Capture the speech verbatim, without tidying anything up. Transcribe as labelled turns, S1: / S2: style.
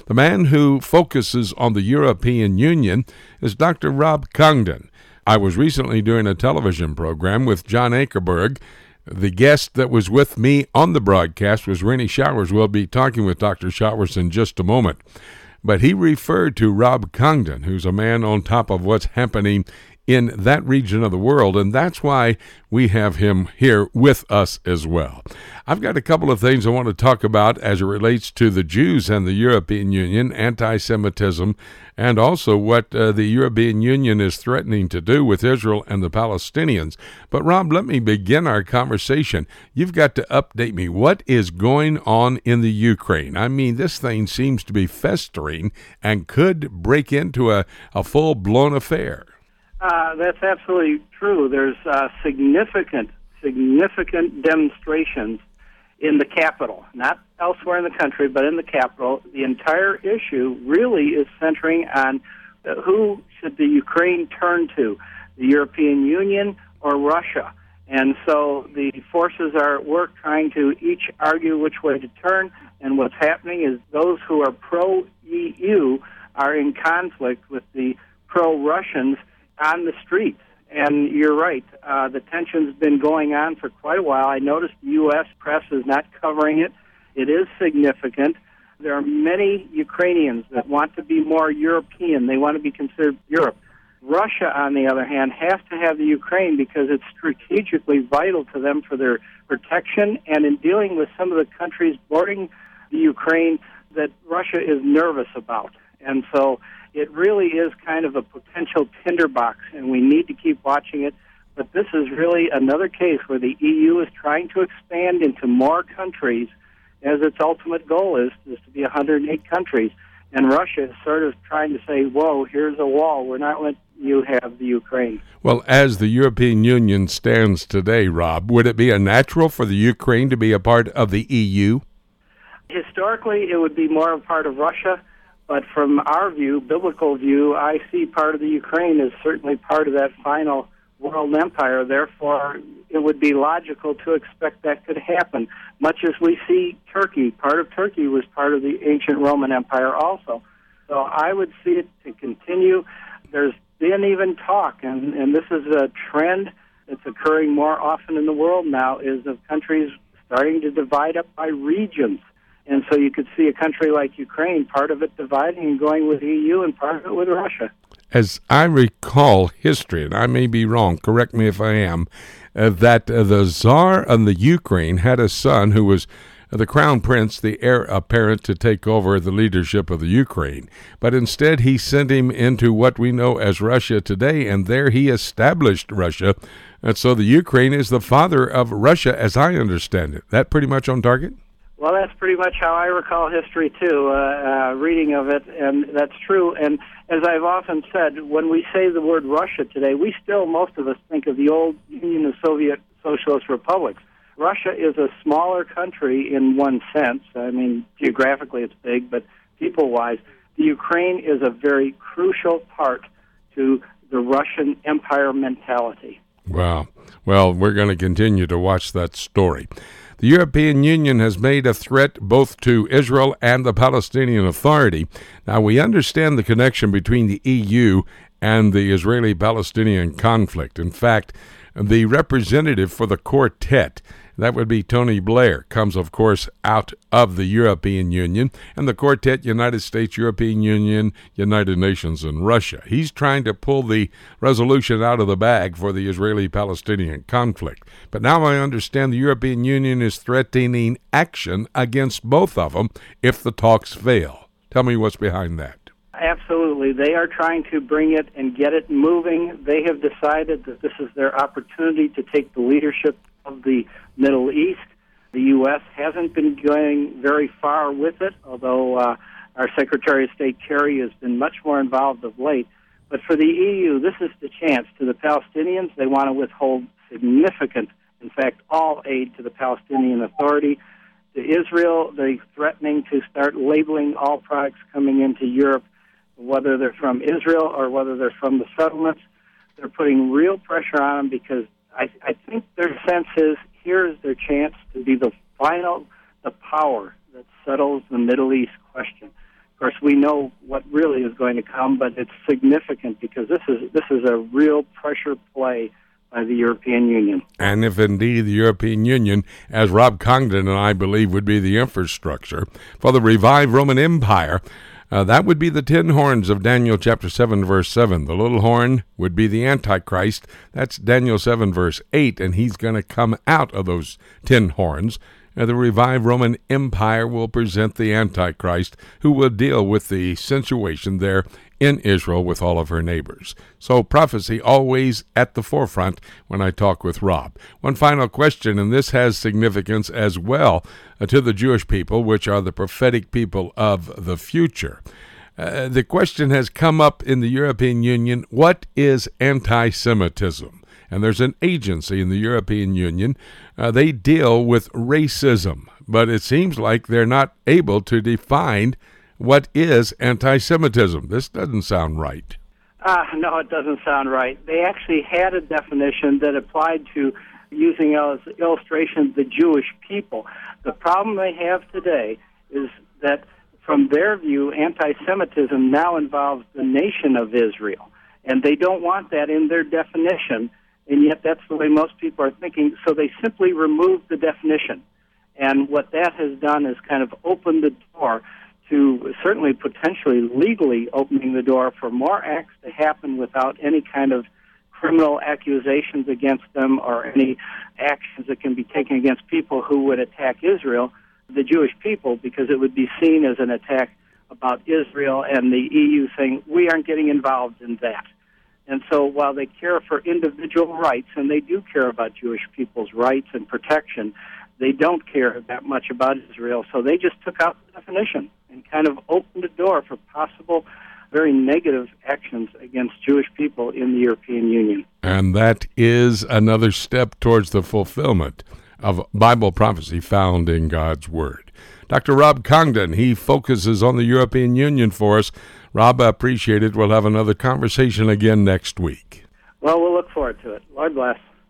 S1: The man who focuses on the European Union is Doctor Rob Congdon. I was recently doing a television program with John Ankerberg. The guest that was with me on the broadcast was Rennie Showers. We'll be talking with Doctor Showers in just a moment. But he referred to Rob Congdon, who's a man on top of what's happening in that region of the world, and that's why we have him here with us as well. I've got a couple of things I want to talk about as it relates to the Jews and the European Union, anti-Semitism, and also what uh, the European Union is threatening to do with Israel and the Palestinians. But Rob, let me begin our conversation. You've got to update me. What is going on in the Ukraine? I mean, this thing seems to be festering and could break into a, a full-blown affair.
S2: Uh, that's absolutely true. There's uh, significant, significant demonstrations in the capital, not elsewhere in the country, but in the capital. The entire issue really is centering on uh, who should the Ukraine turn to, the European Union or Russia. And so the forces are at work trying to each argue which way to turn, and what's happening is those who are pro-E U are in conflict with the pro-Russians on the streets. And you're right, uh, the tension's been going on for quite a while. I noticed the U S press is not covering it. It is significant. There are many Ukrainians that want to be more European. They want to be considered Europe. Russia, on the other hand, has to have the Ukraine because it's strategically vital to them for their protection and in dealing with some of the countries bordering the Ukraine that Russia is nervous about. And so it really is kind of a potential tinderbox, and we need to keep watching it. But this is really another case where the E U is trying to expand into more countries, as its ultimate goal is, is to be one hundred eight countries. And Russia is sort of trying to say, whoa, here's a wall. We're not letting you have the Ukraine.
S1: Well, as the European Union stands today, Rob, would it be a natural for the Ukraine to be a part of the E U?
S2: Historically, it would be more a part of Russia. But from our view, biblical view, I see part of the Ukraine as certainly part of that final world empire. Therefore, it would be logical to expect that could happen. Much as we see Turkey, part of Turkey was part of the ancient Roman Empire also. So I would see it to continue. There's been even talk, and, and this is a trend that's occurring more often in the world now, is of countries starting to divide up by regions. And so you could see a country like Ukraine, part of it dividing and going with E U and part of it with Russia.
S1: As I recall history, and I may be wrong, correct me if I am, uh, that uh, the Tsar of the Ukraine had a son who was the crown prince, the heir apparent to take over the leadership of the Ukraine. But instead he sent him into what we know as Russia today, and there he established Russia. And so the Ukraine is the father of Russia, as I understand it. That pretty much on target?
S2: Well, that's pretty much how I recall history, too, uh, uh, reading of it, and that's true. And as I've often said, when we say the word Russia today, we still, most of us, think of the old Union of Soviet Socialist Republics. Russia is a smaller country in one sense. I mean, geographically it's big, but people-wise, the Ukraine is a very crucial part to the Russian empire mentality.
S1: Wow. Well, we're going to continue to watch that story. The European Union has made a threat both to Israel and the Palestinian Authority. Now, we understand the connection between the E U and the Israeli-Palestinian conflict. In fact, the representative for the quartet, that would be Tony Blair, comes, of course, out of the European Union, and the quartet, United States, European Union, United Nations, and Russia. He's trying to pull the resolution out of the bag for the Israeli-Palestinian conflict. But now I understand the European Union is threatening action against both of them if the talks fail. Tell me what's behind that.
S2: Absolutely. They are trying to bring it and get it moving. They have decided that this is their opportunity to take the leadership of the Middle East. The U S hasn't been going very far with it, although uh, our Secretary of State Kerry has been much more involved of late. But for the E U, this is the chance. To the Palestinians, they want to withhold significant, in fact, all aid to the Palestinian Authority. To Israel, they're threatening to start labeling all products coming into Europe, whether they're from Israel or whether they're from the settlements. They're putting real pressure on them because I, I think their sense is here's their chance to be the final, the power that settles the Middle East question. Of course, we know what really is going to come, but it's significant because this is this is a real pressure play by the European Union.
S1: And if indeed the European Union, as Rob Congdon and I believe would be the infrastructure for the revived Roman Empire, uh, that would be the ten horns of Daniel chapter seven, verse seven. The little horn would be the Antichrist. That's Daniel seven, verse eight, and he's going to come out of those ten horns. And the revived Roman Empire will present the Antichrist, who will deal with the situation there in Israel with all of her neighbors. So prophecy always at the forefront when I talk with Rob. One final question, and this has significance as well uh, to the Jewish people, which are the prophetic people of the future. Uh, the question has come up in the European Union, what is anti-Semitism? And there's an agency in the European Union. Uh, they deal with racism, but it seems like they're not able to define what is anti-Semitism. This doesn't sound right.
S2: Uh, no, it doesn't sound right. They actually had a definition that applied to, using as illustration, the Jewish people. The problem they have today is that, from their view, anti-Semitism now involves the nation of Israel, and they don't want that in their definition. And yet that's the way most people are thinking, so they simply remove the definition. And what that has done is kind of opened the door to, certainly potentially legally opening the door for more acts to happen without any kind of criminal accusations against them or any actions that can be taken against people who would attack Israel, the Jewish people, because it would be seen as an attack about Israel, and the E U saying, we aren't getting involved in that. And so while they care for individual rights, and they do care about Jewish people's rights and protection, they don't care that much about Israel. So they just took out the definition and kind of opened the door for possible very negative actions against Jewish people in the European Union.
S1: And that is another step towards the fulfillment of Bible prophecy found in God's Word. Doctor Rob Congdon, he focuses on the European Union for us. Rob, I appreciate it. We'll have another conversation again next week.
S2: Well, we'll look forward to it. Lord bless.